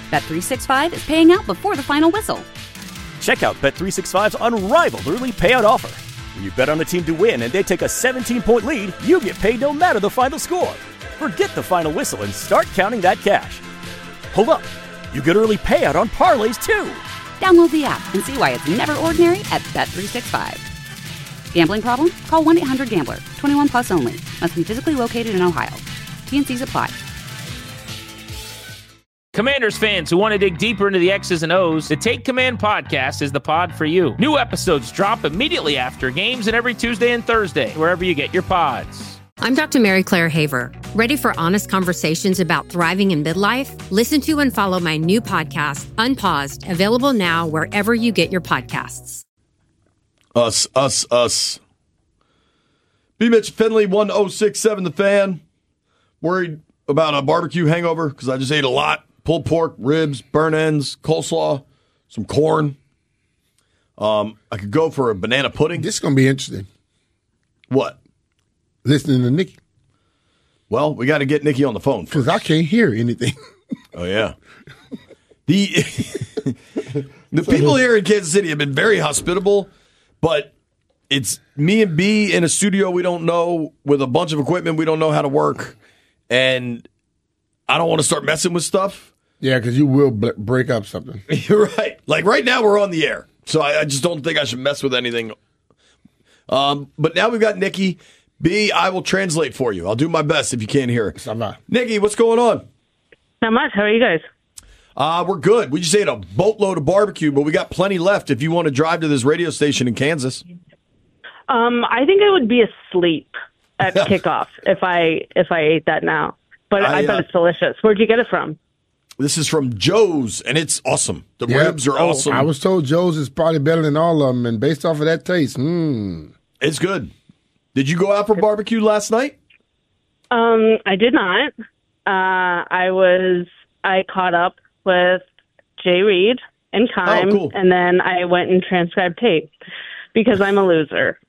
Bet365 is paying out before the final whistle. Check out Bet365's unrivaled early payout offer. When you bet on a team to win and they take a 17-point lead, you get paid no matter the final score. Forget the final whistle and start counting that cash. Hold up. You get early payout on parlays, too. Download the app and see why it's never ordinary at Bet365. Gambling problem? Call 1-800-GAMBLER. 21 plus only. Must be physically located in Ohio. T&Cs apply. Commanders fans who want to dig deeper into the X's and O's, the Take Command podcast is the pod for you. New episodes drop immediately after games and every Tuesday and Thursday, wherever you get your pods. I'm Dr. Mary Claire Haver. Ready for honest conversations about thriving in midlife? Listen to and follow my new podcast, Unpaused, available now wherever you get your podcasts. Us. B. Mitch Finley, 1067 The Fan. Worried about a barbecue hangover because I just ate a lot. Pulled pork, ribs, burnt ends, coleslaw, some corn. I could go for a banana pudding. This is going to be interesting. What? Listening to Nikki. Well, we got to get Nikki on the phone because I can't hear anything. Oh, yeah. The people here in Kansas City have been very hospitable, but it's me and B in a studio we don't know with a bunch of equipment we don't know how to work, and I don't want to start messing with stuff. Yeah, because you will break up something. You're right. Like right now we're on the air, so I just don't think I should mess with anything. But now we've got Nikki. B, I will translate for you. I'll do my best if you can't hear it. Nikki, what's going on? Not much. How are you guys? We're good. We just ate a boatload of barbecue, but we got plenty left if you want to drive to this radio station in Kansas. I think I would be asleep at kickoff if I ate that now. But I bet it's delicious. Where'd you get it from? This is from Joe's, and it's awesome. The ribs are awesome. I was told Joe's is probably better than all of them, and based off of that taste, it's good. Did you go out for barbecue last night? I did not. I caught up with Jay Reed and Kime, and then I went and transcribed tape because I'm a loser.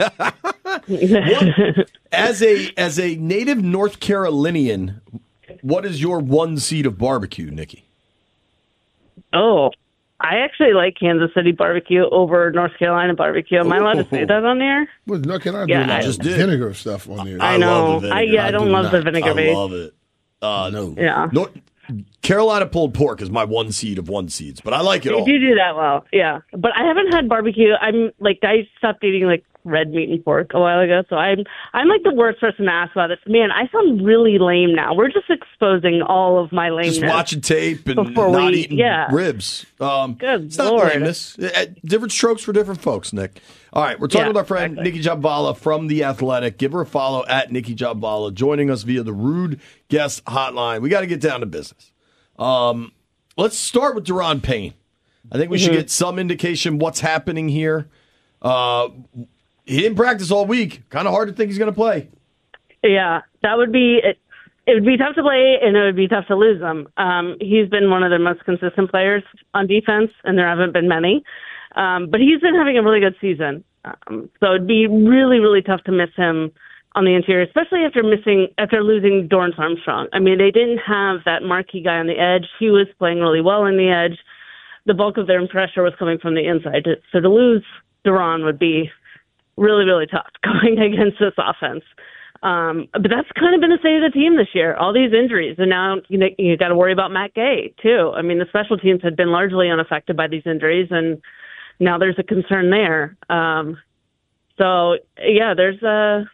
As a native North Carolinian, what is your one seed of barbecue, Nikki? Oh, I actually like Kansas City barbecue over North Carolina barbecue. Am I allowed to say that on the air? Well, North Carolina I just did vinegar stuff on there. I know. I don't love the vinegar base. I love it. No. Yeah. Carolina pulled pork is my one seed of one seeds, but I like it all. You do that well, yeah. But I haven't had barbecue. I stopped eating red meat and pork a while ago, so I'm like the worst person to ask about this. Man, I sound really lame now. We're just exposing all of my lameness. Just watching tape and not eating ribs. Good it's not Lord. lameness. Different strokes for different folks, Nick. All right, we're talking with our friend Nikki Jhabvala from The Athletic. Give her a follow at Nikki Jhabvala, joining us via the Rude Guest Hotline. We got to get down to business. Let's start with Daron Payne. I think we should get some indication what's happening here. He didn't practice all week. Kind of hard to think he's going to play. Yeah, that would be it. It would be tough to play, and it would be tough to lose him. He's been one of their most consistent players on defense, and there haven't been many. But he's been having a really good season. So it'd be really, really tough to miss him on the interior, especially after losing Dorrance Armstrong. I mean, they didn't have that marquee guy on the edge. He was playing really well on the edge. The bulk of their pressure was coming from the inside. So to lose Daron would be really, really tough going against this offense. But that's kind of been the state of the team this year, all these injuries. And now you got to worry about Matt Gay, too. I mean, the special teams had been largely unaffected by these injuries, and now there's a concern there. So, yeah, the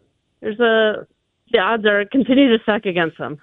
odds are continue to stack against them.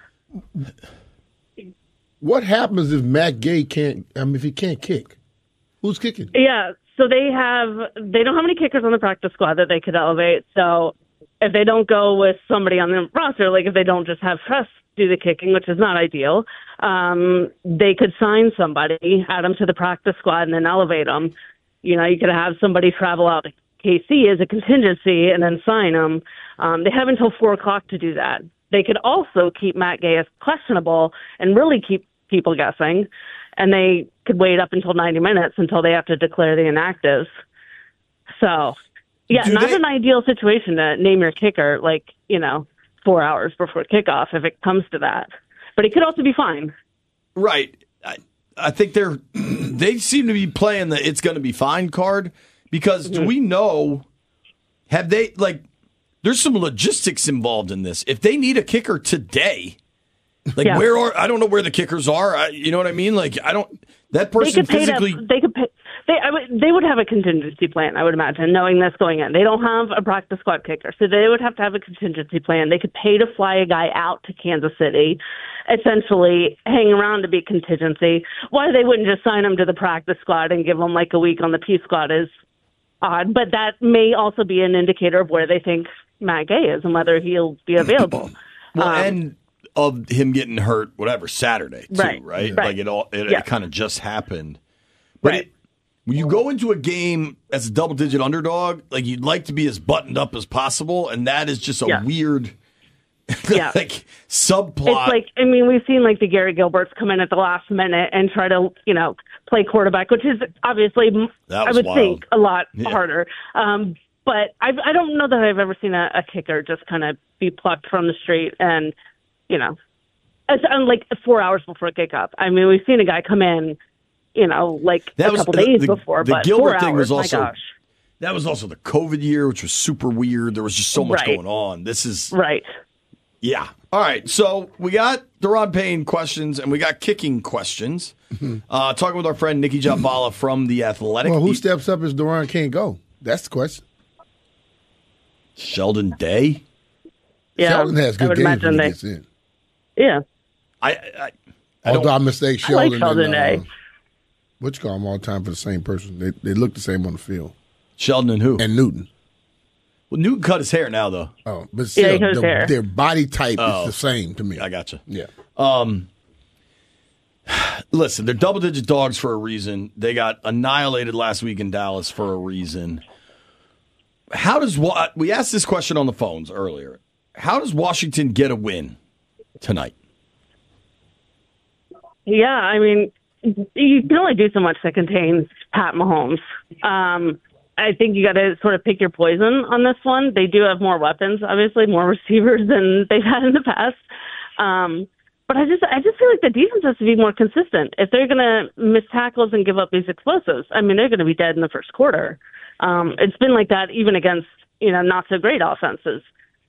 What happens if Matt Gay if he can't kick? Who's kicking? Yeah, so they don't have any kickers on the practice squad that they could elevate. So if they don't go with somebody on the roster, like if they don't just have Trust do the kicking, which is not ideal, they could sign somebody, add them to the practice squad, and then elevate them. You know, you could have somebody travel out to KC as a contingency and then sign them. They have until 4 o'clock to do that. They could also keep Matt Gay as questionable and really keep people guessing, and they could wait up until 90 minutes until they have to declare the inactives. So, yeah, an ideal situation to name your kicker, 4 hours before kickoff if it comes to that. But it could also be fine. Right. I think they seem to be playing the "it's going to be fine" card because do we know? Have they There's some logistics involved in this. If they need a kicker today, I don't know where the kickers are. You know what I mean? That person physically. They would have a contingency plan, I would imagine, knowing this going in. They don't have a practice squad kicker, so they would have to have a contingency plan. They could pay to fly a guy out to Kansas City, essentially hang around to be contingency. Why they wouldn't just sign him to the practice squad and give him a week on the P squad is odd, but that may also be an indicator of where they think Matt Gay is and whether he'll be available. And of him getting hurt, Saturday, too, right? It kind of just happened. But when you go into a game as a double-digit underdog, you'd like to be as buttoned up as possible, and that is just a weird subplot. It's we've seen the Gary Gilberts come in at the last minute and try to, play quarterback, which is obviously, I would think, a lot harder. But I don't know that I've ever seen a kicker just kind of be plucked from the street and, it's 4 hours before kickoff. We've seen a guy come in, a couple days before. The but Gilbert 4 thing hours, was also, my gosh. That was also the COVID year, which was super weird. There was just so much going on. This is right. Yeah. All right. So we got Daron Payne questions and we got kicking questions. Talking with our friend Nikki Jhabvala from The Athletic. Well, who steps up as Daron can't go? That's the question. Sheldon Day? Yeah, Sheldon has good games when he gets in. Yeah. Although I mistake Sheldon. I like Sheldon Day. What you call them all the time for the same person? They look the same on the field. Sheldon and who? And Newton. Well, Newton cut his hair now, though. Oh, but still, he cut his hair. Their body type is the same to me. I gotcha. Yeah. Listen, they're double-digit dogs for a reason. They got annihilated last week in Dallas for a reason. We asked this question on the phones earlier. How does Washington get a win tonight? Yeah, you can only do so much that contains Pat Mahomes. I think you got to sort of pick your poison on this one. They do have more weapons, obviously, more receivers than they've had in the past. But I just feel like the defense has to be more consistent. If they're going to miss tackles and give up these explosives, they're going to be dead in the first quarter. It's been like that even against, not so great offenses.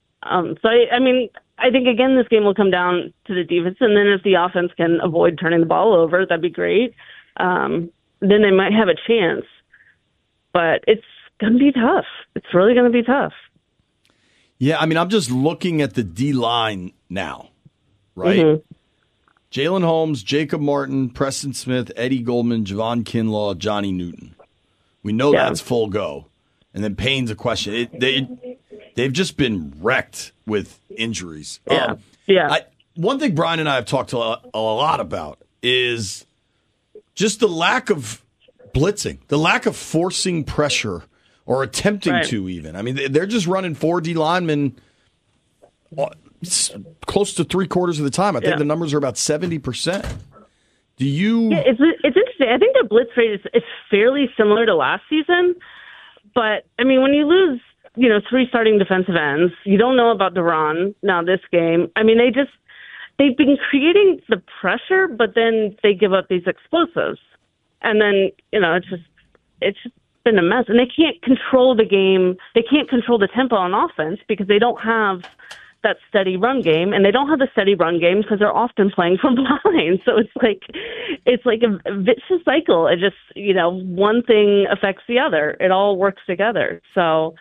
I think, again, this game will come down to the defense, and then if the offense can avoid turning the ball over, that'd be great. Then they might have a chance. But it's going to be tough. It's really going to be tough. Yeah, I'm just looking at the D-line now, right? Mm-hmm. Jalen Holmes, Jacob Martin, Preston Smith, Eddie Goldman, Javon Kinlaw, Johnny Newton. We know that's full go. And then Payne's a question. They've just been wrecked with injuries. One thing Brian and I have talked a lot about is just the lack of blitzing, the lack of forcing pressure or attempting to even. They're just running 4 D linemen close to 3/4 of the time. I think the numbers are about 70%. Do you? Yeah, it's interesting. I think the blitz rate is fairly similar to last season. But, when you lose, 3 starting defensive ends, you don't know about Daron now this game. They've been creating the pressure, but then they give up these explosives. And then, it's just been a mess. And they can't control the game. They can't control the tempo on offense because they don't have that steady run game. And they don't have the steady run game because they're often playing from behind. So it's like a vicious cycle. It just, one thing affects the other. It all works together. So,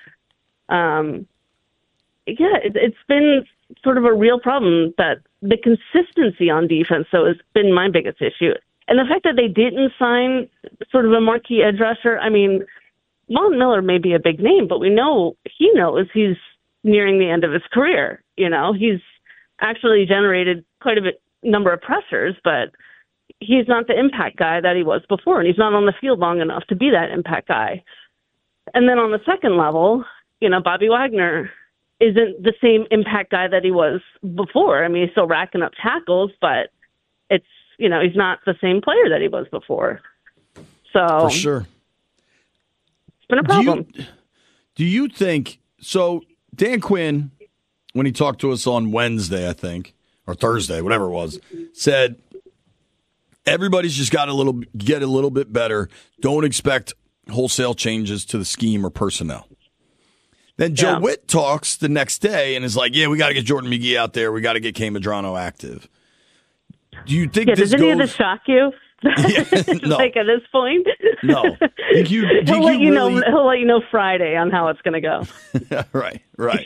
it's been sort of a real problem that the consistency on defense, though, has been my biggest issue. And the fact that they didn't sign sort of a marquee edge rusher, Von Miller may be a big name, but he knows he's nearing the end of his career. He's actually generated quite a number of pressures, but he's not the impact guy that he was before, and he's not on the field long enough to be that impact guy. And then on the second level, Bobby Wagner isn't the same impact guy that he was before. He's still racking up tackles, but it's, he's not the same player that he was before. So for sure, it's been a problem. Do you think so? Dan Quinn, when he talked to us on Wednesday, I think, or Thursday, whatever it was, said Everybody's just got get a little bit better. Don't expect wholesale changes to the scheme or personnel. Then Joe Witt talks the next day and is like, yeah, we got to get Jordan McGee out there. We got to get Kay Medrano active. Do you think this does any of this shock you? Yeah, no. Like at this point? No. He'll let you know Friday on how it's going to go. Right.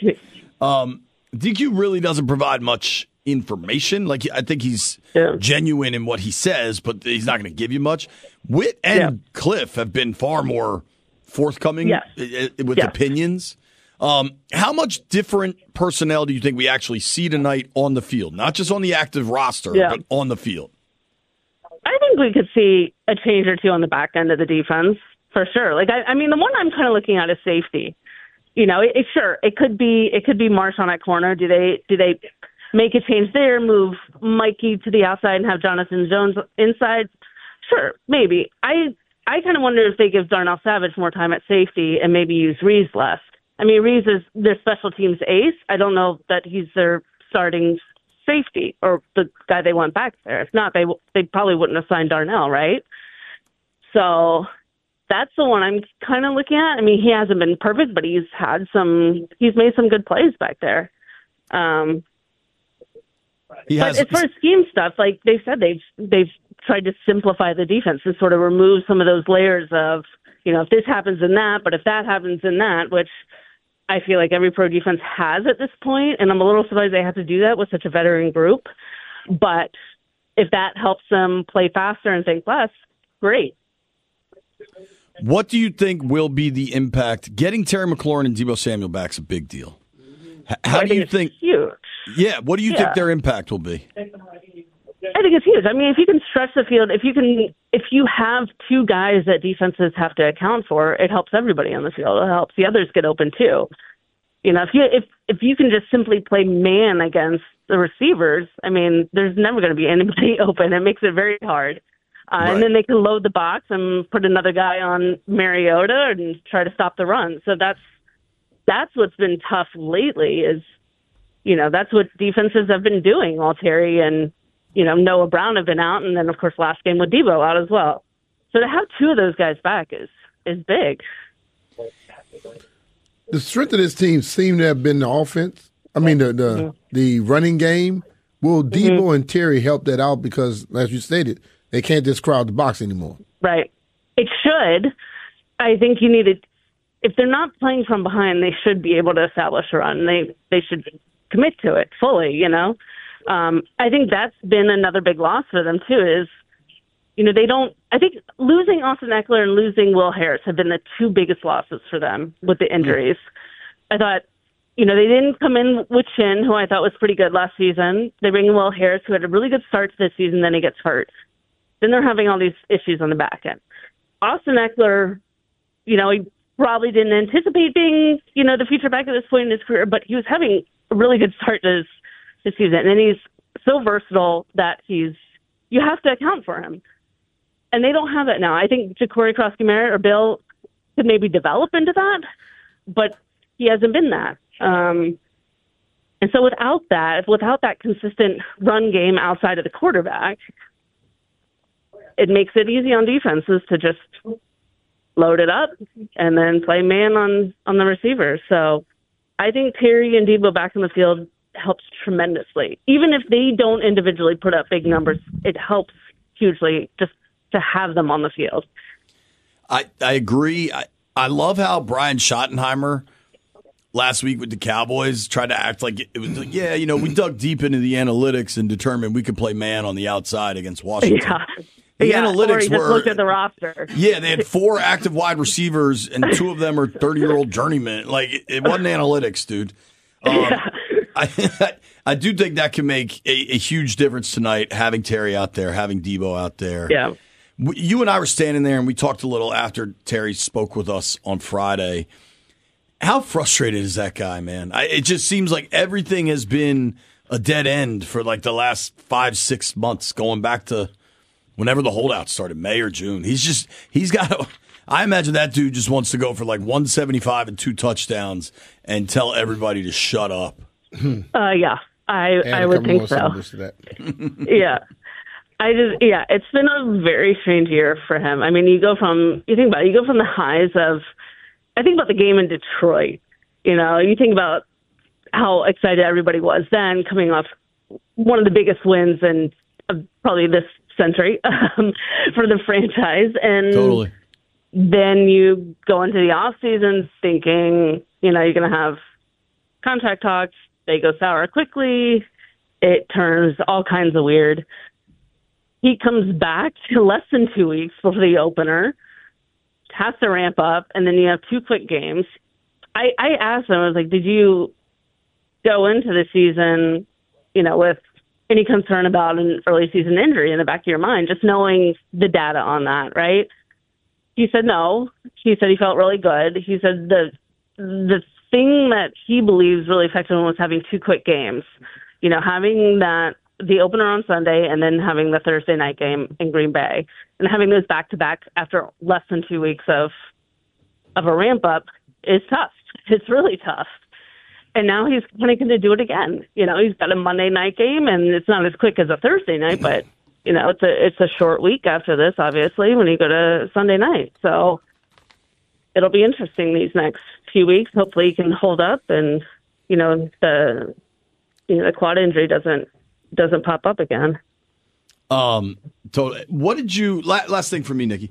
DQ really doesn't provide much information. Like, I think he's genuine in what he says, but he's not going to give you much. Witt and Cliff have been far more forthcoming with opinions. How much different personnel do you think we actually see tonight on the field? Not just on the active roster, but on the field. I think we could see a change or two on the back end of the defense for sure. Like, I mean, the one I'm kind of looking at is safety. You know, it could be Marsh on that corner. Do they make a change there, move Mikey to the outside and have Jonathan Jones inside? Sure, maybe. I kind of wonder if they give Darnell Savage more time at safety and maybe use Reeves less. I mean, Reeves is their special teams ace. I don't know that he's their starting safety or the guy they want back there. If not, they probably wouldn't have signed Darnell, right? So that's the one I'm kind of looking at. I mean, he hasn't been perfect, but he's made some good plays back there. But as far as scheme stuff, like they said, they've tried to simplify the defense and sort of remove some of those layers of, you know, if this happens in that, but if that happens in that, which I feel like every pro defense has at this point, and I'm a little surprised they have to do that with such a veteran group. But if that helps them play faster and think less, great. What do you think will be the impact? Getting Terry McLaurin and Deebo Samuel back is a big deal. How do you think? Huge. Yeah, what do you think their impact will be? I think it's huge. I mean, if you can stretch the field, if you have two guys that defenses have to account for, it helps everybody on the field. It helps the others get open too. You know, if you can just simply play man against the receivers, I mean, there's never going to be anybody open. It makes it very hard. Right. And then they can load the box and put another guy on Mariota and try to stop the run. So that's what's been tough lately is, you know, that's what defenses have been doing while Terry and, you know, Noah Brown have been out. And then, of course, last game with Deebo out as well. So to have two of those guys back is big. The strength of this team seemed to have been the offense. I mean, the running game. Will Deebo and Terry help that out? Because, as you stated, they can't just crowd the box anymore. Right. It should. I think you need it. If they're not playing from behind, they should be able to establish a run. They should commit to it fully, you know. I think that's been another big loss for them, too, is, you know, I think losing Austin Eckler and losing Will Harris have been the two biggest losses for them with the injuries. I thought, you know, they didn't come in with Chin, who I thought was pretty good last season. They bring in Will Harris, who had a really good start to this season, then he gets hurt. Then they're having all these issues on the back end. Austin Eckler, you know, he probably didn't anticipate being, you know, the future back at this point in his career, but he was having a really good start to this season. And he's so versatile that you have to account for him. And they don't have that now. I think Ja'Cory Krosky-Merritt or Bill could maybe develop into that, but he hasn't been that. And so without that consistent run game outside of the quarterback, it makes it easy on defenses to just load it up and then play man on the receivers. So I think Terry and Deebo back in the field helps tremendously. Even if they don't individually put up big numbers, it helps hugely just to have them on the field. I agree. I love how Brian Schottenheimer last week with the Cowboys tried to act like it was like, yeah, you know, we dug deep into the analytics and determined we could play man on the outside against Washington. Yeah. The analytics or you just looked at the roster. Yeah, they had 4 active wide receivers, and 2 of them are 30-year-old journeymen. Like, it wasn't analytics, dude. I do think that can make a huge difference tonight, having Terry out there, having Deebo out there. Yeah. You and I were standing there, and we talked a little after Terry spoke with us on Friday. How frustrated is that guy, man? It just seems like everything has been a dead end for like the last 5-6 months, going back to whenever the holdout started, May or June. I imagine that dude just wants to go for like 175 and 2 touchdowns and tell everybody to shut up. Yeah, I would think so. To that. Yeah. It's been a very strange year for him. I mean, you go from the highs of, I think about the game in Detroit. You think about how excited everybody was then, coming off one of the biggest wins in probably this century for the franchise. And totally. Then you go into the off season thinking, you're going to have contract talks. They go sour quickly. It turns all kinds of weird. He comes back less than 2 weeks before the opener, has to ramp up, and then you have 2 quick games. I asked him, I was like, did you go into the season, with any concern about an early season injury in the back of your mind, just knowing the data on that, right? He said no. He said he felt really good. He said the thing that he believes really affected him was having 2 quick games. Having the opener on Sunday and then having the Thursday night game in Green Bay, and having those back-to-back after less than 2 weeks of a ramp-up is tough. It's really tough. And now he's kind of going to do it again. He's got a Monday night game, and it's not as quick as a Thursday night, but, it's a short week after this, obviously, when you go to Sunday night. So it'll be interesting these next few weeks. Hopefully he can hold up and, the quad injury doesn't pop up again. Totally. What did you, last thing for me, Nikki,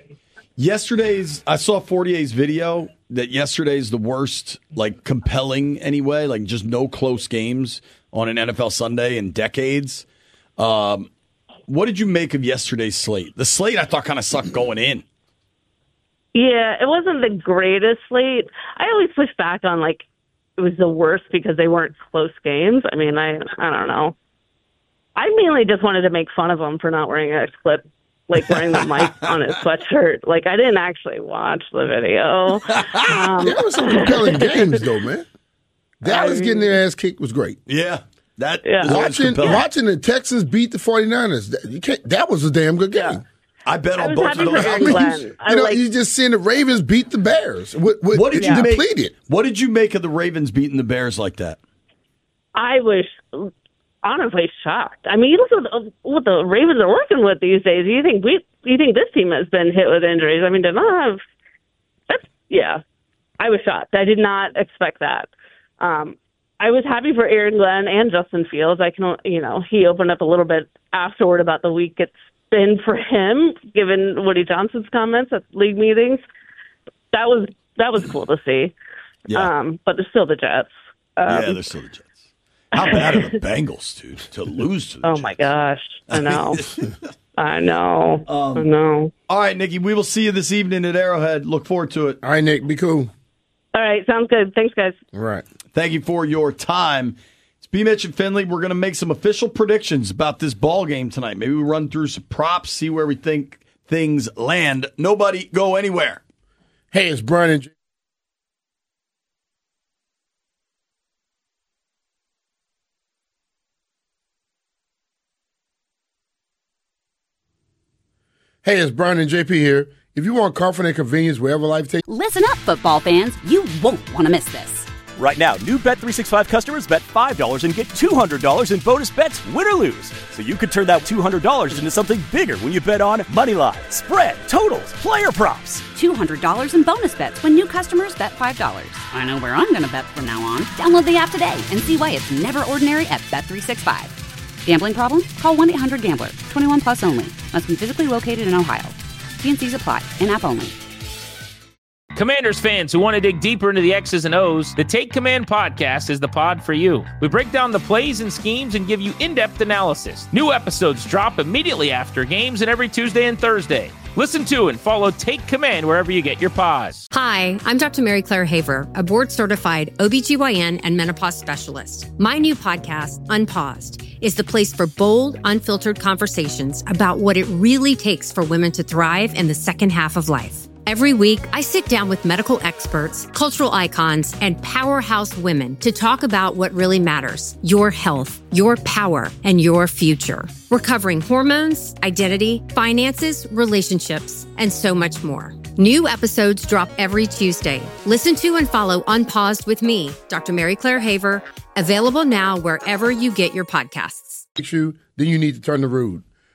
I saw 48's video that yesterday's the worst, compelling anyway, just no close games on an NFL Sunday in decades. What did you make of yesterday's slate? The slate I thought kind of sucked going in. Yeah, it wasn't the greatest slate. I always push back on it was the worst because they weren't close games. I mean, I don't know. I mainly just wanted to make fun of him for not wearing a clip, wearing the mic on his sweatshirt. I didn't actually watch the video. There was some compelling games, though, man. Dallas getting their ass kicked was great. Yeah. Watching the Texans beat the 49ers, that was a damn good game. Yeah. I bet on both of those. You just seeing the Ravens beat the Bears. What did you make? What did you make of the Ravens beating the Bears like that? I was honestly shocked. I mean, you look at what the Ravens are working with these days. You think this team has been hit with injuries? I mean, to not have that's I was shocked. I did not expect that. I was happy for Aaron Glenn and Justin Fields. He opened up a little bit afterward about the week it's been for him, given Woody Johnson's comments at league meetings. That was cool to see. Yeah. But they're still the Jets. They're still the Jets. How bad are the Bengals, dude, to lose to the Jets? Oh, my gosh. I know. I know. I know. All right, Nikki, we will see you this evening at Arrowhead. Look forward to it. All right, Nick, be cool. All right, sounds good. Thanks, guys. All right. Thank you for your time. It's B. Mitch and Finley. We're going to make some official predictions about this ball game tonight. Maybe we run through some props, see where we think things land. Nobody go anywhere. Hey, it's Brian and Hey, it's Brian and JP here. If you want comfort and convenience wherever life takes... Listen up, football fans. You won't want to miss this. Right now, new Bet365 customers bet $5 and get $200 in bonus bets, win or lose. So you could turn that $200 into something bigger when you bet on money line, spread, totals, player props. $200 in bonus bets when new customers bet $5. I know where I'm going to bet from now on. Download the app today and see why it's never ordinary at Bet365. Gambling problem? Call 1-800-GAMBLER. 21 plus only. Must be physically located in Ohio. T&Cs apply. In-app only. Commanders fans who want to dig deeper into the X's and O's, the Take Command podcast is the pod for you. We break down the plays and schemes and give you in-depth analysis. New episodes drop immediately after games and every Tuesday and Thursday. Listen to and follow Take Command wherever you get your pods. Hi, I'm Dr. Mary Claire Haver, a board-certified OBGYN and menopause specialist. My new podcast, Unpaused, is the place for bold, unfiltered conversations about what it really takes for women to thrive in the second half of life. Every week, I sit down with medical experts, cultural icons, and powerhouse women to talk about what really matters: your health, your power, and your future. We're covering hormones, identity, finances, relationships, and so much more. New episodes drop every Tuesday. Listen to and follow Unpaused with me, Dr. Mary Claire Haver, available now wherever you get your podcasts. Then you need to turn the road.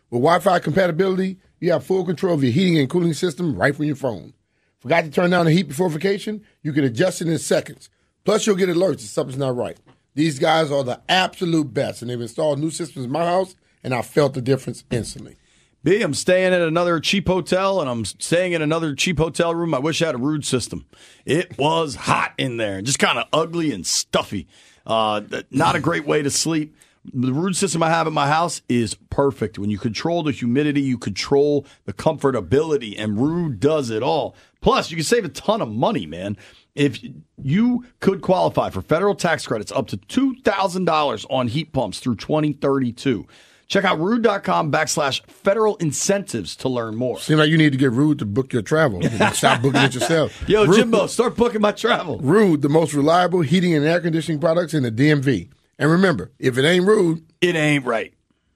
With Wi-Fi compatibility, you have full control of your heating and cooling system right from your phone. Forgot to turn down the heat before vacation? You can adjust it in seconds. Plus, you'll get alerts if something's not right. These guys are the absolute best, and they've installed new systems in my house, and I felt the difference instantly. B, I'm staying at another cheap hotel, and I'm staying in another cheap hotel room. I wish I had a Ruud system. It was hot in there, just kind of ugly and stuffy. Not a great way to sleep. The Ruud system I have at my house is perfect. When you control the humidity, you control the comfortability, and Ruud does it all. Plus, you can save a ton of money, man. If you could qualify for federal tax credits up to $2,000 on heat pumps through 2032. Check out Ruud.com/federal incentives to learn more. Seems like you need to get Ruud to book your travel. Stop booking it yourself. Yo, Ruud, Jimbo, start booking my travel. Ruud, the most reliable heating and air conditioning products in the DMV. And remember, if it ain't Ruud, it ain't right.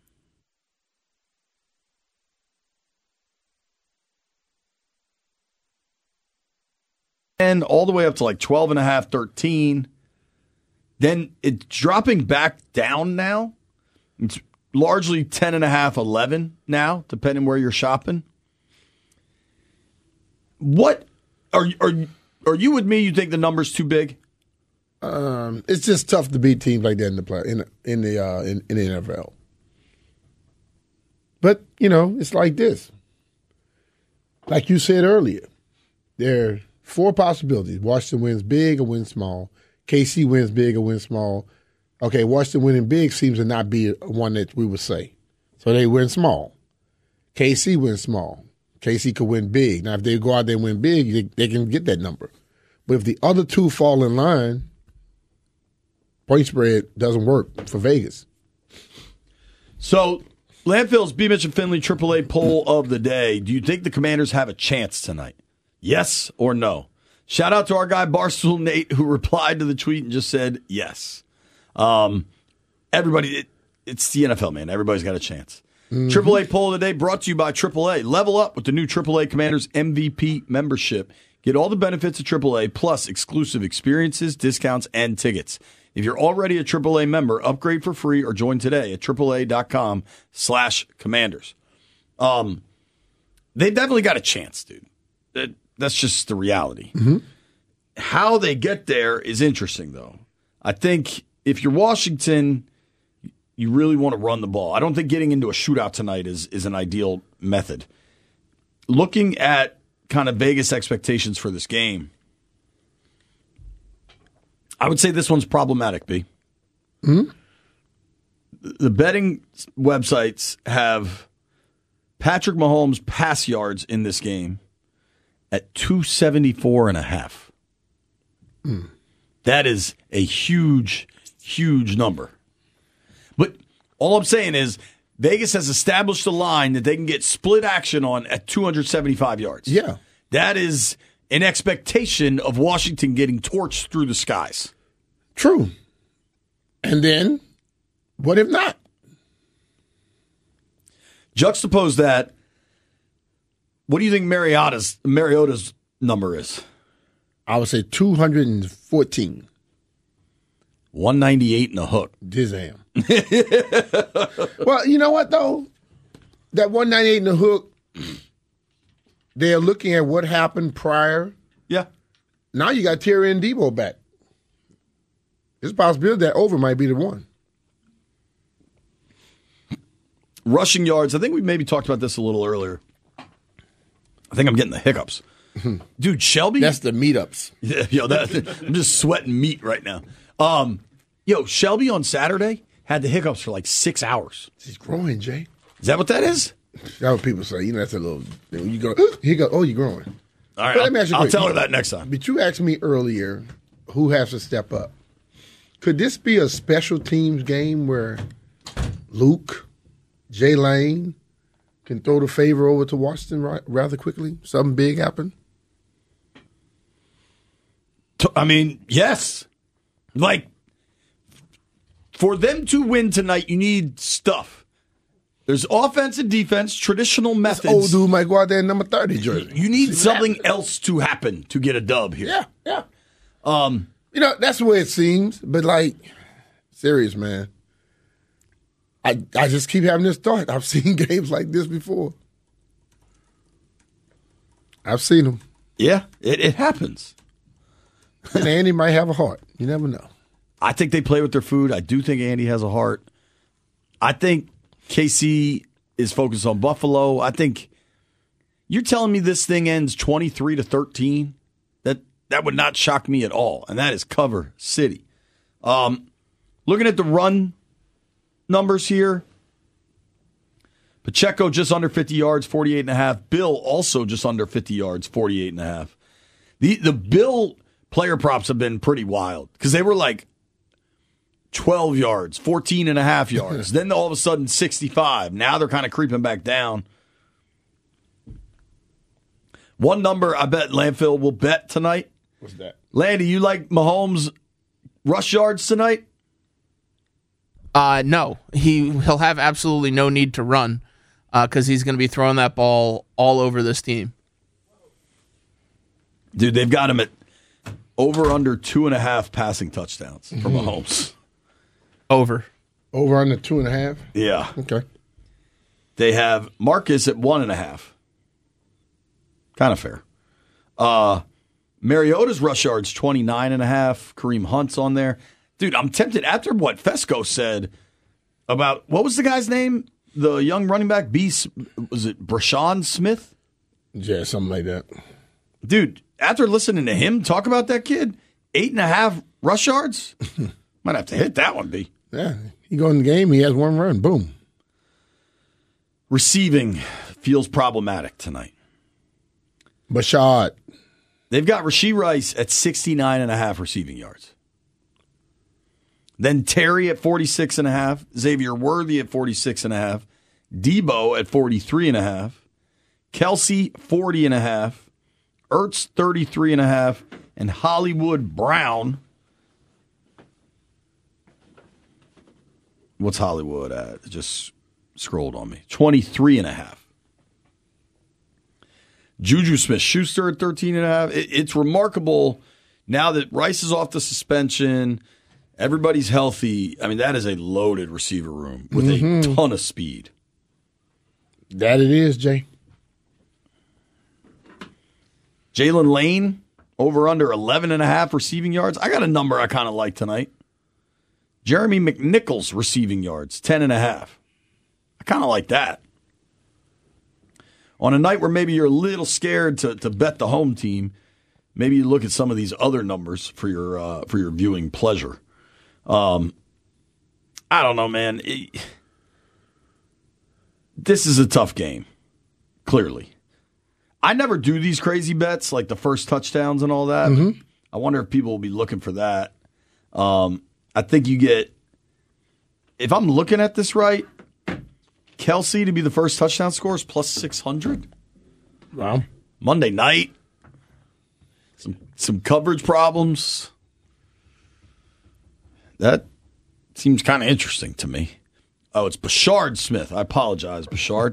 And all the way up to like 12.5, 13. Then it's dropping back down now. It's largely 10.5, 11 now, depending where you're shopping. What are you with me? You think the number's too big? It's just tough to beat teams like that in the NFL. But it's like this. Like you said earlier, there are 4 possibilities. Washington wins big or wins small. KC wins big or wins small. Okay, Washington winning big seems to not be one that we would say. So they win small. KC wins small. KC could win big. Now, if they go out there and win big, they can get that number. But if the other 2 fall in line, point spread doesn't work for Vegas. So, Landfill's B. Mitch and Finley AAA poll of the day. Do you think the Commanders have a chance tonight? Yes or no? Shout out to our guy Barstool Nate, who replied to the tweet and just said yes. Everybody, it's the NFL, man. Everybody's got a chance. AAA poll of the day brought to you by AAA. Level up with the new AAA Commanders MVP membership. Get all the benefits of AAA plus exclusive experiences, discounts, and tickets. If you're already a AAA member, upgrade for free or join today at AAA.com/Commanders. They've definitely got a chance, dude. That's just the reality. Mm-hmm. How they get there is interesting, though. I think if you're Washington, you really want to run the ball. I don't think getting into a shootout tonight is an ideal method. Looking at kind of Vegas expectations for this game, I would say this one's problematic, B. Mm-hmm. The betting websites have Patrick Mahomes' pass yards in this game at 274.5. That is a huge, huge number. But all I'm saying is Vegas has established a line that they can get split action on at 275 yards. Yeah. That is an expectation of Washington getting torched through the skies. True. And then, what if not? Juxtapose that. What do you think Mariota's number is? I would say 214. 198 and a hook. Dizam. Well, you know what, though? That 198 and a hook, they're looking at what happened prior. Yeah. Now you got Terry and Debo back. There's a possibility that over might be the one. Rushing yards. I think we maybe talked about this a little earlier. I think I'm getting the hiccups. Dude, Shelby? That's the meetups. Yeah, I'm just sweating meat right now. Shelby on Saturday had the hiccups for like 6 hours. He's growing, Jay. Is that what that is? That's what people say. That's a little. You go. He go. Oh, you're growing. All right, I'll tell her that next time. But you asked me earlier, who has to step up? Could this be a special teams game where Luke, Jay Lane can throw the favor over to Washington rather quickly? Something big happen? I mean, yes. Like, for them to win tonight, you need stuff. There's offense and defense, traditional methods. This old dude might go out there in number 30 jersey. You need something else to happen to get a dub here. Yeah. That's the way it seems. But, serious, man. I just keep having this thought. I've seen games like this before. I've seen them. Yeah, it happens. And Andy might have a heart. You never know. I think they play with their food. I do think Andy has a heart. I think KC is focused on Buffalo. I think you're telling me this thing ends 23-13. That would not shock me at all, and that is cover city. Looking at the run numbers here, Pacheco just under 50 yards, 48.5. Bill also just under 50 yards, 48.5. The Bill player props have been pretty wild because they were like 12 yards, 14.5 yards. Then all of a sudden 65. Now they're kind of creeping back down. One number I bet Landfill will bet tonight. What's that? Landy, you like Mahomes rush yards tonight? No. He'll have absolutely no need to run because he's going to be throwing that ball all over this team. Dude, they've got him at over under 2.5 passing touchdowns for Mahomes. Over under 2.5? Yeah. Okay. They have Marcus at 1.5. Kind of fair. Mariota's rush yards 29.5. Kareem Hunt's on there. Dude, I'm tempted after what Fesco said about what was the guy's name? The young running back, was it Brashawn Smith? Yeah, something like that. Dude, after listening to him talk about that kid, 8.5 rush yards? Might have to hit that one, B. Yeah, he go in the game, he has one run, boom. Receiving feels problematic tonight. Bashad. They've got Rashee Rice at 69.5 receiving yards. Then Terry at 46.5, Xavier Worthy at 46.5, Debo at 43.5, Kelsey 40.5, Ertz 33.5, and Hollywood Brown. What's Hollywood at? It just scrolled on me. 23.5. Juju Smith-Schuster at 13.5. It's remarkable now that Rice is off the suspension. Everybody's healthy. I mean, that is a loaded receiver room with a ton of speed. That it is, Jay. Jalen Lane, over under 11.5 receiving yards. I got a number I kind of like tonight. Jeremy McNichols receiving yards, 10.5. I kind of like that. On a night where maybe you're a little scared to bet the home team, maybe you look at some of these other numbers for your viewing pleasure. I don't know, man. This is a tough game, clearly. I never do these crazy bets, like the first touchdowns and all that. Mm-hmm. I wonder if people will be looking for that. I think you get, if I'm looking at this right, Kelsey to be the first touchdown scorer is plus 600. Wow. Monday night. Some coverage problems. That seems kind of interesting to me. Oh, it's Bashard Smith. I apologize, Bashard.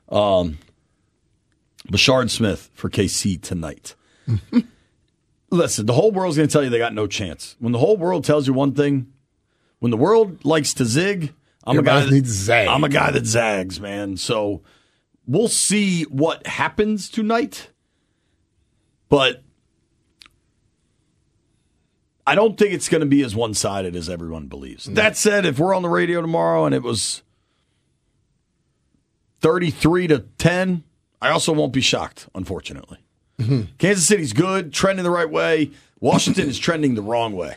Bashard Smith for KC tonight. Listen, the whole world's going to tell you they got no chance. When the whole world tells you one thing, when the world likes to zig, I'm a guy that zags, man. So we'll see what happens tonight. But I don't think it's going to be as one-sided as everyone believes. That said, if we're on the radio tomorrow and it was 33-10, I also won't be shocked, unfortunately. Mm-hmm. Kansas City's good, trending the right way. Washington is trending the wrong way.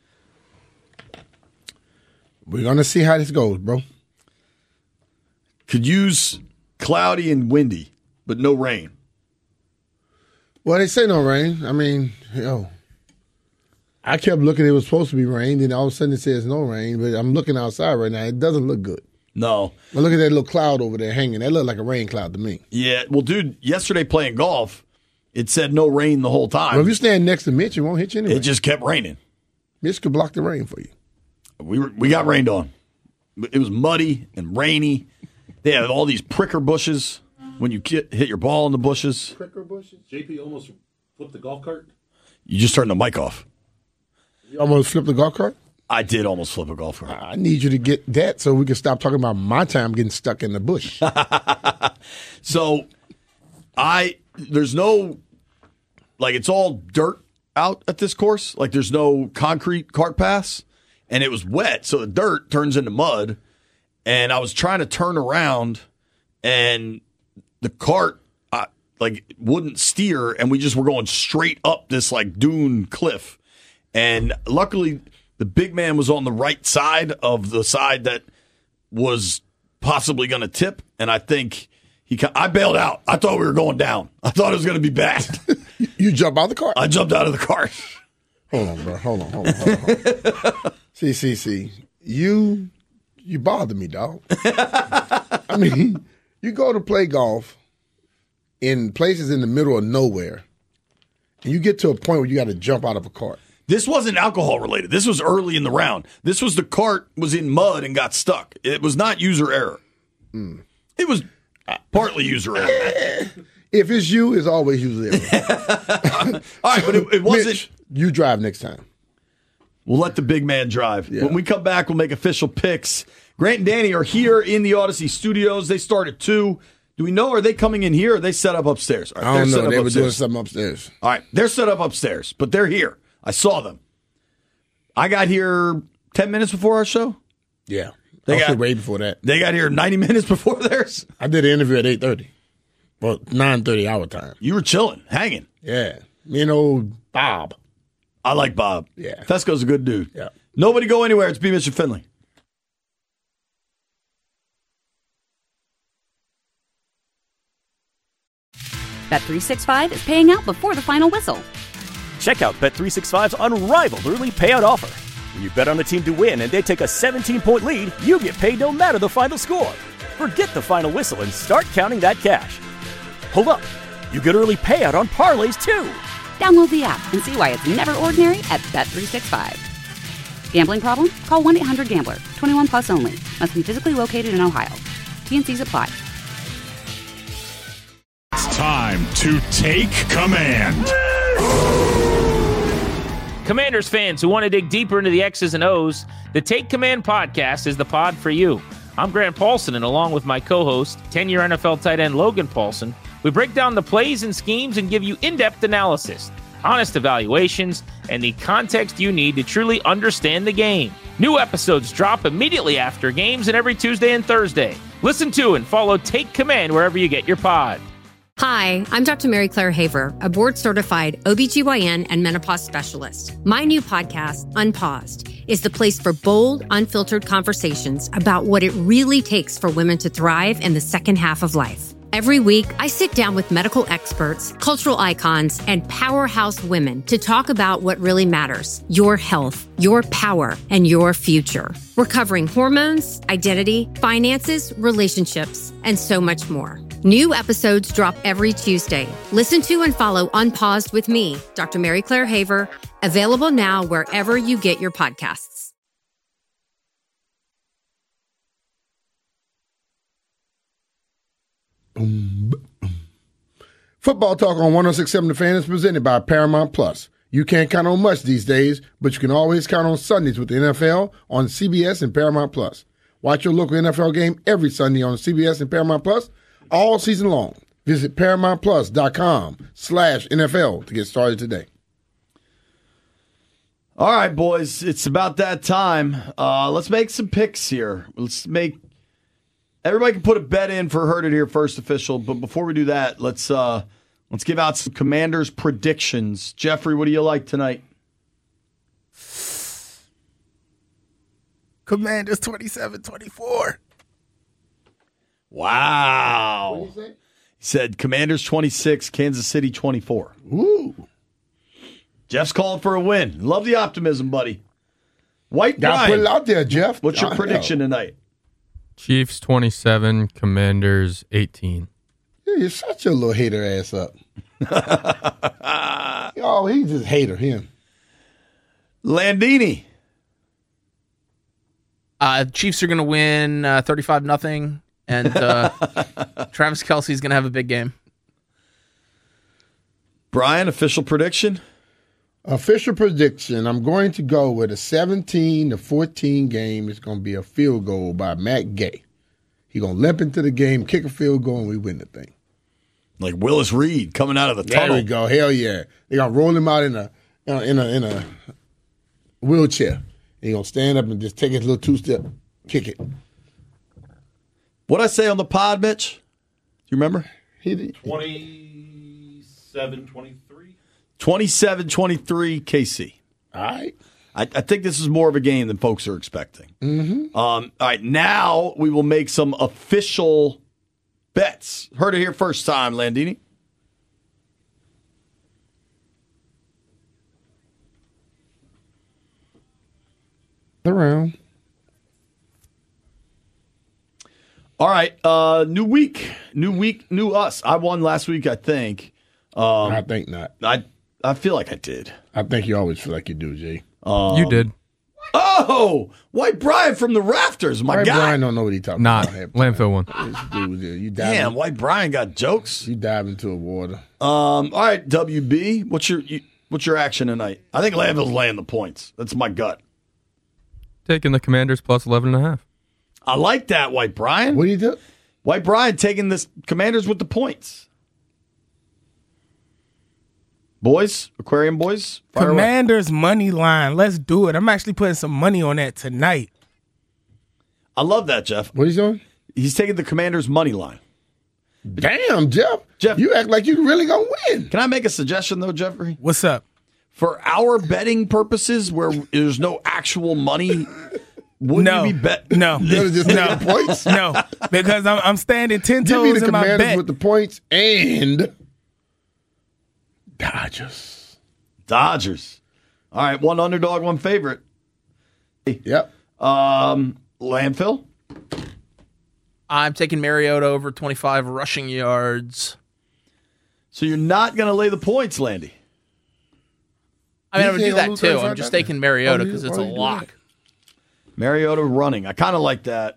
We're going to see how this goes, bro. Could use cloudy and windy, but no rain. Well, they say no rain. I mean, I kept looking. It was supposed to be rain. Then all of a sudden it says no rain. But I'm looking outside right now. It doesn't look good. No. Well, look at that little cloud over there hanging. That looked like a rain cloud to me. Yeah. Well, dude, yesterday playing golf, it said no rain the whole time. Well, if you stand next to Mitch, it won't hit you anyway. It just kept raining. Mitch could block the rain for you. We got rained on. It was muddy and rainy. They have all these pricker bushes when you hit your ball in the bushes. Pricker bushes? JP almost flipped the golf cart. You just turned the mic off. You almost flipped the golf cart? I did almost flip a golf cart. I need you to get that so we can stop talking about my time getting stuck in the bush. So there's no, like, it's all dirt out at this course. Like, there's no concrete cart paths, and it was wet, so the dirt turns into mud. And I was trying to turn around, and the cart wouldn't steer, and we just were going straight up this like dune cliff. And luckily, the big man was on the right side of the side that was possibly going to tip, and I think I bailed out. I thought we were going down. I thought it was going to be bad. You jump out of the cart? I jumped out of the cart. Hold on, bro. Hold on. See. You bother me, dog. I mean, you go to play golf in places in the middle of nowhere, and you get to a point where you got to jump out of a cart. This wasn't alcohol related. This was early in the round. This was the cart was in mud and got stuck. It was not user error. It was partly user error. If it's you, it's always user error. All right, but it wasn't. Mitch, you drive next time. We'll let the big man drive. Yeah. When we come back, we'll make official picks. Grant and Danny are here in the Odyssey studios. They start at 2. Do we know, are they coming in here or are they set up upstairs? Right, I don't know. They were doing something upstairs. All right, they're set up upstairs, but they're here. I saw them. I got here 10 minutes before our show. Yeah. I was way before that. They got here 90 minutes before theirs. I did an interview at 8:30. Well, 9:30 our time. You were chilling, hanging. Yeah. Me and old Bob. I like Bob. Yeah. Fesco's a good dude. Yeah. Nobody go anywhere. It's B. Mitch and Finley. Bet365 is paying out before the final whistle. Check out Bet365's unrivaled early payout offer. When you bet on a team to win and they take a 17-point lead, you get paid no matter the final score. Forget the final whistle and start counting that cash. Hold up. You get early payout on parlays, too. Download the app and see why it's never ordinary at Bet365. Gambling problem? Call 1-800-GAMBLER. 21 plus only. Must be physically located in Ohio. T&Cs apply. It's time to take command. Commanders fans who want to dig deeper into the X's and O's, the Take Command podcast is the pod for you. I'm Grant Paulson, and along with my co-host, 10-year NFL tight end Logan Paulson, we break down the plays and schemes and give you in-depth analysis, honest evaluations, and the context you need to truly understand the game. New episodes drop immediately after games and every Tuesday and Thursday. Listen to and follow Take Command wherever you get your pod. Hi, I'm Dr. Mary Claire Haver, a board-certified OBGYN and menopause specialist. My new podcast, Unpaused, is the place for bold, unfiltered conversations about what it really takes for women to thrive in the second half of life. Every week, I sit down with medical experts, cultural icons, and powerhouse women to talk about what really matters: your health, your power, and your future. We're covering hormones, identity, finances, relationships, and so much more. New episodes drop every Tuesday. Listen to and follow Unpaused with me, Dr. Mary Claire Haver, available now wherever you get your podcasts. Football Talk on 106.7 The Fan is presented by Paramount Plus. You can't count on much these days, but you can always count on Sundays with the NFL on CBS and Paramount Plus. Watch your local NFL game every Sunday on CBS and Paramount Plus all season long. Visit ParamountPlus.com/NFL to get started today. All right, boys, it's about that time. Let's make some picks here. Everybody can put a bet in for Heard It Here First official, but before we do that, let's give out some Commanders predictions. Jeffrey, what do you like tonight? Commanders 27-24. Wow. What did he say? He said Commanders 26, Kansas City 24. Ooh. Jeff's calling for a win. Love the optimism, buddy. White Gotta Brian, put it out there, Jeff. what's your prediction tonight? Chiefs 27, Commanders 18. Yeah, you're such a little hater ass up. Oh, he's just hater, him. Landini. Chiefs are going to win 35-0, and Travis Kelce's going to have a big game. Brian, official prediction? Official prediction, I'm going to go with a 17-14 game. It's going to be a field goal by Matt Gay. He's going to limp into the game, kick a field goal, and we win the thing. Like Willis Reed coming out of the tunnel. There we go. Hell yeah. They're going to roll him out in a wheelchair. He's going to stand up and just take his little two-step, kick it. What'd I say on the pod, Mitch? Do you remember? 27-23. 27-23 KC. All right. I think this is more of a game than folks are expecting. Mm-hmm. All right, now we will make some official bets. Heard it here first time, Landini. Around. All right, new week, new us. I won last week, I think. I think not. I feel like I did. I think you always feel like you do, Jay. You did. Oh, White Brian from the rafters, my White guy. Brian don't know what he's talking Not about. landfill one. You Damn, White Brian got jokes. You dive into a water. All right, WB, what's your action tonight? I think Landville's laying the points. That's my gut. Taking the Commanders plus 11.5. I like that, White Brian. What do you do? White Brian taking this Commanders with the points. Boys, Aquarium boys, fire Commanders money line. Let's do it. I'm actually putting some money on that tonight. I love that, Jeff. What are you doing? He's taking the Commanders money line. Damn, Jeff, you act like you really gonna win. Can I make a suggestion though, Jeffrey? What's up? For our betting purposes, where there's no actual money, wouldn't you be bet? No, just no the points. No, because I'm standing 10 Give me toes the in my Commanders bet. with the points and Dodgers. All right, one underdog, one favorite. Yep. Landfill. I'm taking Mariota over 25 rushing yards. So you're not going to lay the points, Landy? I mean, I would do that too. I'm just taking Mariota because it's a lock. Mariota running. I kind of like that.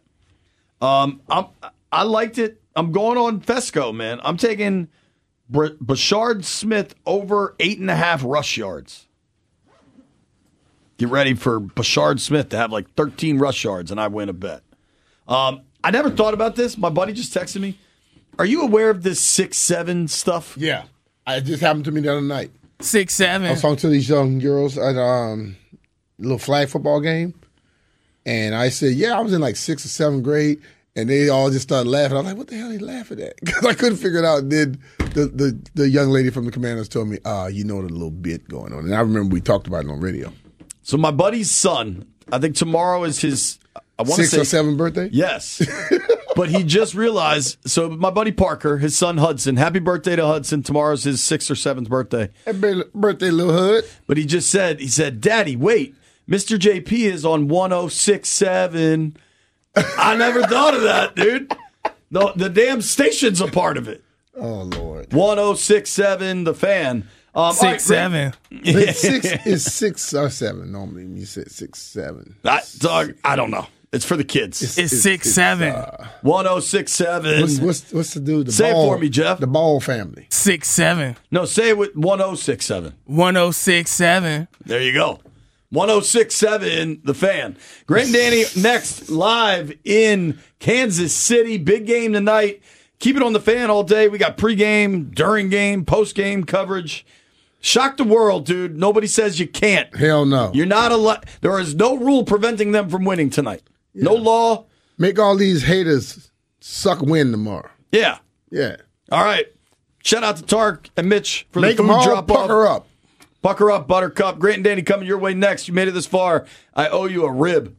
I liked it. I'm going on Fesco, man. I'm taking Bashard Smith over 8.5 rush yards. Get ready for Bashard Smith to have like 13 rush yards, and I win a bet. I never thought about this. My buddy just texted me. Are you aware of this 6'7" stuff? Yeah. It just happened to me the other night. 6'7". I was talking to these young girls at a little flag football game, and I said, yeah, I was in like 6th or 7th grade, and they all just started laughing. I was like, what the hell are they laughing at? Because I couldn't figure it out. And then the young lady from the Commanders told me, you know, the little bit going on. And I remember we talked about it on radio. So my buddy's son, I think tomorrow is his, I want to say 6th or 7th birthday? Yes. But he just realized, so my buddy Parker, his son Hudson, happy birthday to Hudson. Tomorrow's his 6th or 7th birthday. Happy birthday, little hood. But he said, Daddy, wait, Mr. JP is on 106.7. I never thought of that, dude. No, the damn station's a part of it. Oh, Lord. 106.7, the fan. 6'7". Right, 6 is 6 or 7 normally. You said 6'7". Dog, I don't know. It's for the kids. It's 6'7". 106.7. What's the dude? Say it for me, Jeff. The Ball family. 6'7". No, say it with 106.7. 106.7. There you go. 106.7, the fan. Grant and Danny next live in Kansas City. Big game tonight. Keep it on the fan all day. We got pregame, during game, post-game coverage. Shock the world, dude. Nobody says you can't. Hell no. You're not allowed. There is no rule preventing them from winning tonight. Yeah. No law. Make all these haters suck wind tomorrow. Yeah. Yeah. All right. Shout out to Tark and Mitch for Make the food them all drop off. pucker up. Pucker up, Buttercup. Grant and Danny coming your way next. You made it this far. I owe you a rib.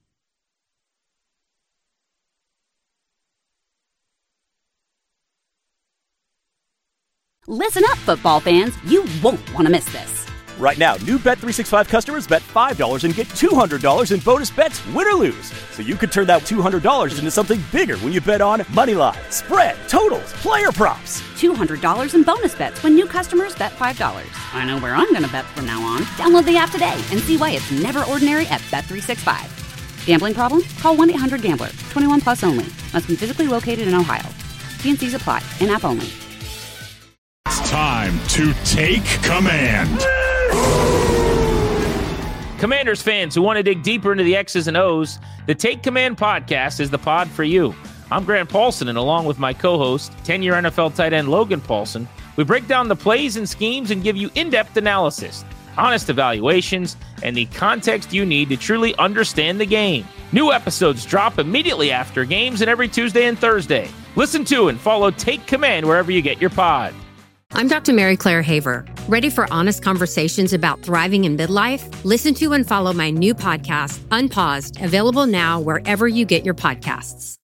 Listen up, football fans. You won't want to miss this. Right now, new Bet365 customers bet $5 and get $200 in bonus bets, win or lose. So you could turn that $200 into something bigger when you bet on moneyline, spread, totals, player props. $200 in bonus bets when new customers bet $5. I know where I'm going to bet from now on. Download the app today and see why it's never ordinary at Bet365. Gambling problem? Call 1-800-GAMBLER. 21 plus only. Must be physically located in Ohio. T&Cs apply. In-app only. It's time to take command. Commanders fans who want to dig deeper into the X's and O's, the Take Command podcast is the pod for you. I'm Grant Paulson, and along with my co-host, 10-year NFL tight end Logan Paulson, we break down the plays and schemes and give you in-depth analysis, honest evaluations, and the context you need to truly understand the game. New episodes drop immediately after games and every Tuesday and Thursday. Listen to and follow Take Command wherever you get your pod. I'm Dr. Mary Claire Haver. Ready for honest conversations about thriving in midlife? Listen to and follow my new podcast, Unpaused, available now wherever you get your podcasts.